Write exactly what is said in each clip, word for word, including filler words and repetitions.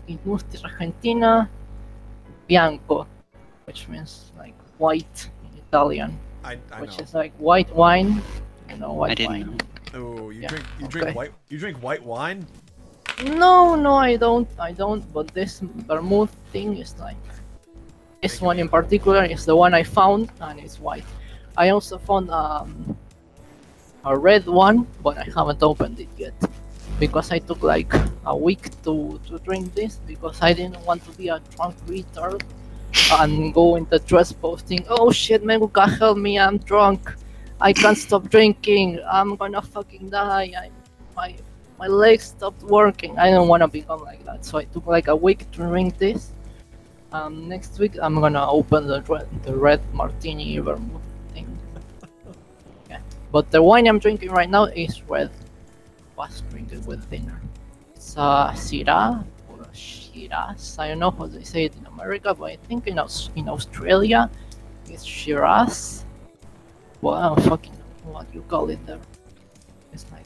Industria Argentina Bianco, which means like white in Italian, I, I which know. is like white wine. You know, white I didn't wine. know. Oh, you Yeah, drink you okay. drink white you drink white wine? No, no, I don't. I don't. But this vermouth thing is like this Making one me in hungry. particular is the one I found, and it's white. I also found um, a red one, but I haven't opened it yet because I took like a week to to drink this because I didn't want to be a drunk retard and go in the dress posting. Oh shit, Meguka, help me! I'm drunk. I can't stop drinking. I'm gonna fucking die. I, my my legs stopped working. I don't want to become like that. So I took like a week to drink this. Um, next week I'm gonna open the red, the red martini vermouth thing. Yeah, but the wine I'm drinking right now is red. Was drinking with dinner. It's a Syrah or a Shiraz. I don't know how they say it in America, but I think in Aus- in Australia it's Shiraz. Well, I don't fucking know what you call it there. It's like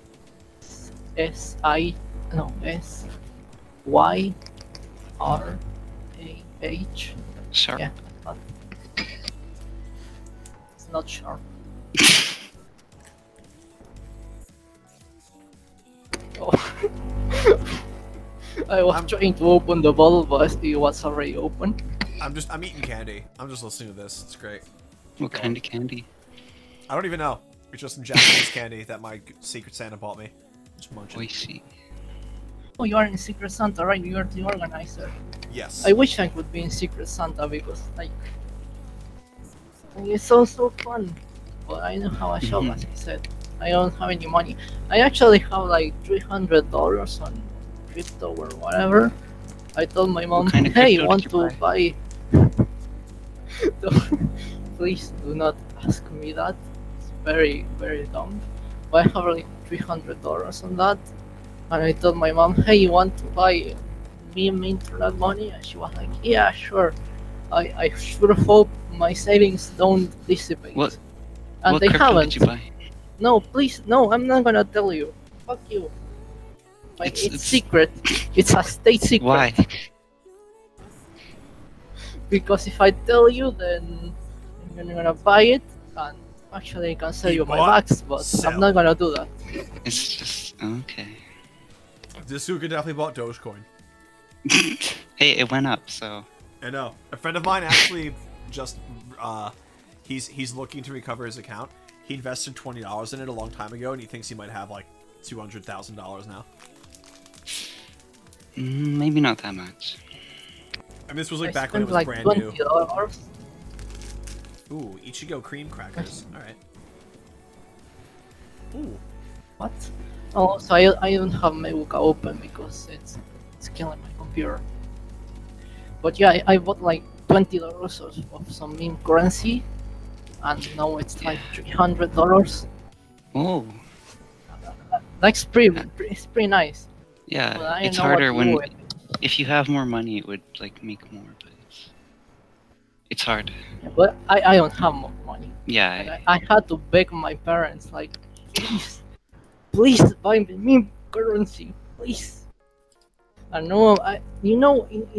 S I no S Y R A H. Sharp. Yeah, but it's not sharp. Oh. I was I'm- trying to open the bottle, but it was already open. I'm just I'm eating candy. I'm just listening to this. It's great. What kind of candy? I don't even know. It's just some Japanese candy that my Secret Santa bought me. Just munching. Oishi. Oh, you are in Secret Santa, right? You are the organizer. Yes. I wish I could be in Secret Santa because, like, it's so so fun. But I don't have a shop, Mhm. as I said. I don't have any money. I actually have like three hundred dollars on crypto or whatever. I told my mom, kind of "Hey, crypto want did to you buy?" Please do not ask me that. It's very very dumb. But I have like three hundred dollars on that, and I told my mom, "Hey, you want to buy meme internet money?" And she was like, "Yeah, sure." I I sure hope my savings don't dissipate. What- And what they crypto haven't. did you buy? No, please, no, I'm not gonna tell you. Fuck you. Like, It's- it's, it's- secret. It's a state secret. Why? Because if I tell you, then you're gonna buy it, and actually I can sell He you my bought, bags, but sell. I'm not gonna do that. It's just okay. This Suga definitely bought Dogecoin. Hey, it went up, so I know. A friend of mine actually just uh he's he's looking to recover his account. He invested twenty dollars in it a long time ago and he thinks he might have like two hundred thousand dollars now. mm, maybe not that much. I mean this was I like back when it spent was like brand twenty new. dollars. Ooh, Ichigo cream crackers. Alright. Ooh. What? Oh, so I, I don't have Meguka open because it's it's killing my computer. But yeah, I, I bought like twenty dollars of, of some meme currency, and now it's like three hundred dollars. Oh, That's pretty, pretty, it's pretty nice. But yeah. I It's don't know what harder to when do with it. if you have more money, it would like make more, but it's it's hard. Yeah, but I, I don't have more money. Yeah. And I, I, I had to beg my parents, like, please, please buy me meme currency, please. And no, I, you know, in,